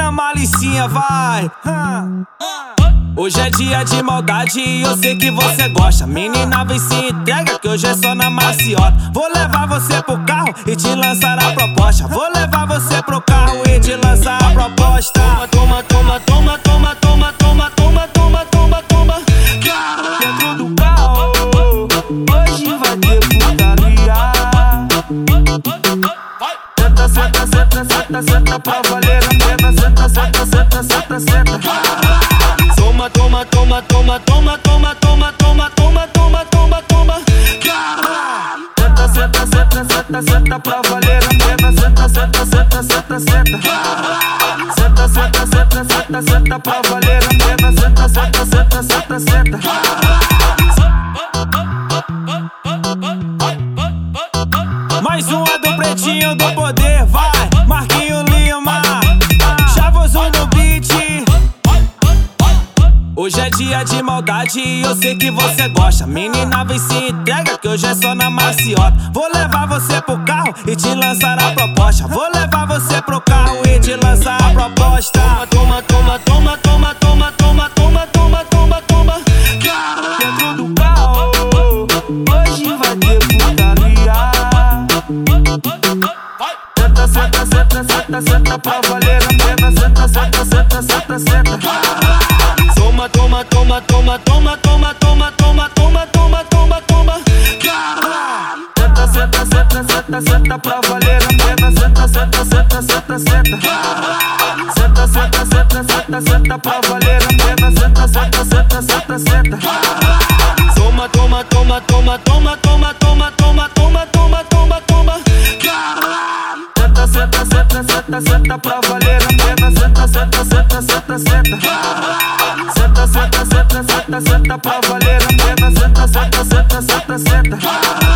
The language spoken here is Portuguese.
na malicinha, vai. Hoje é dia de maldade e eu sei que você gosta. Menina, vem se entrega que hoje é só na maciota. Vou levar você pro carro e te lançar a proposta. Vou levar você pro carro e te lançar a proposta. Toma, toma, toma, toma, toma, toma, toma, toma, toma, toma. Dentro do carro, hoje vai ter putaria. Senta, senta, senta, senta, senta pra valer a pena. Senta, senta, senta, senta, senta. Toma, toma, toma, toma, toma, toma, toma, toma, toma, toma, toma, toma. Senta, senta, senta, senta, senta pra valer a pena. Senta, senta, senta, senta, senta. Senta, senta, senta, senta, senta pra valer a pena. Senta, senta, senta, senta, senta. Mais uma do Pretinho do Poder, vai, Marquinho Lima, Chavoso no beat. Hoje é dia de maldade e eu sei que você gosta. Menina, vem se entrega que hoje é só na maciota. Vou levar você pro carro e te lançar a proposta. Vou levar você pro carro e te lançar a proposta. Toma, toma, toma, toma, toma, toma, toma, toma, toma, toma. Dentro do carro, hoje vai ter putaria. Senta, senta, senta, senta, senta pra valer a pena. Senta, senta, senta, senta, senta. Toma, toma, toma, toma, toma, toma, toma, toma, toma, toma, toma, toma. Senta, senta, senta, senta, senta pra valer a pena. Senta, senta, senta, senta, senta. Senta, senta, senta, senta, senta pra valer a pena. Senta, senta, senta, senta, senta. Toma, toma, toma, toma, toma, toma, toma, toma, toma, toma, toma, toma. Senta, senta, senta, senta, senta pra valer a pena. Senta, senta, senta, senta, senta. Senta, senta, senta, senta, senta pra valer a pena. Senta, senta, senta, senta, senta.